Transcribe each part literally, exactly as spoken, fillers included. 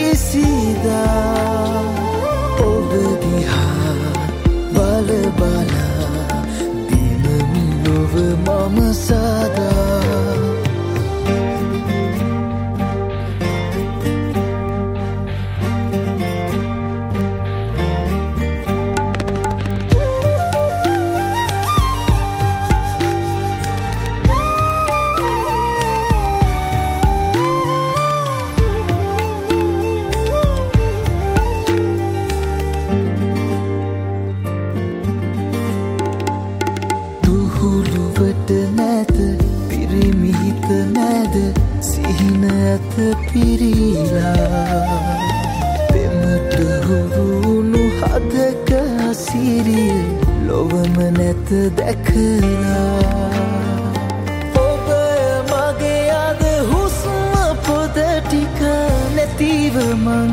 කිසිදා ඔබ දිහා බල බලා දිනමි ලොව මම සදා පිරීලා පෙමට හුරුණු හදක සිරිය ලොවම නැත දැකලා ඔබ මගේ අද හුස්ම පොද ටික නැතිව මං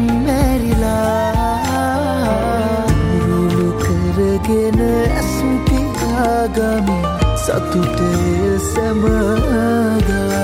මැරිලා උරුළු කරගෙන ඇස් පියාගමි සතුටේ සැමදා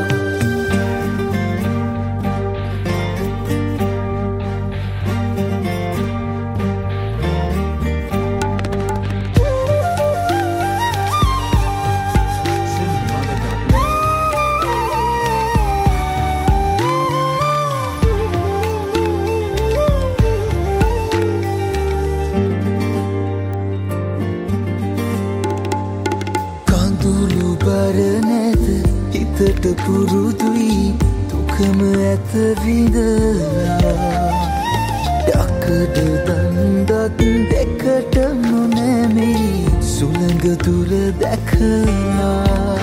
හිතට පුරුදුයි දුකම ඇත විඳලා යකඩ දණ්ඩක් දෙකට නොනැමී සුළඟ දුර දැකලා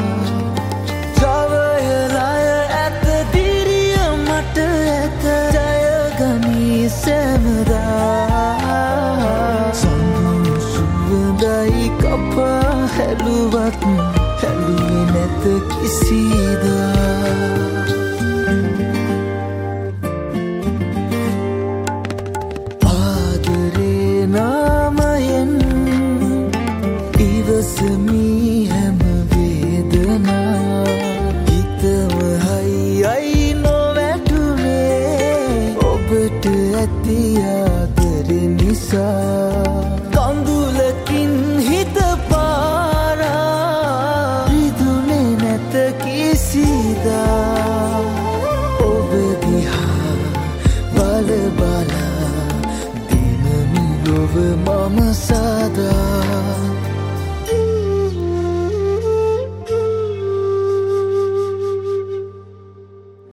ජවයලය ඇත දිරිය මට ඇත ජයගනී සැමදා සඳුන් සුවඳයි කපා හැලුවත් හැලුවේ නැත කිසිදා ආදරේ නාමයෙන් ඉවසමි හැම වේදනා හිතම හයියි නොවැටුනේ ඔබට ඇති ආදරේ නිසා කඳුලකින් හිත කිසිදා ඔබ දිහා බල බලා දිනමි ලොව මම සදා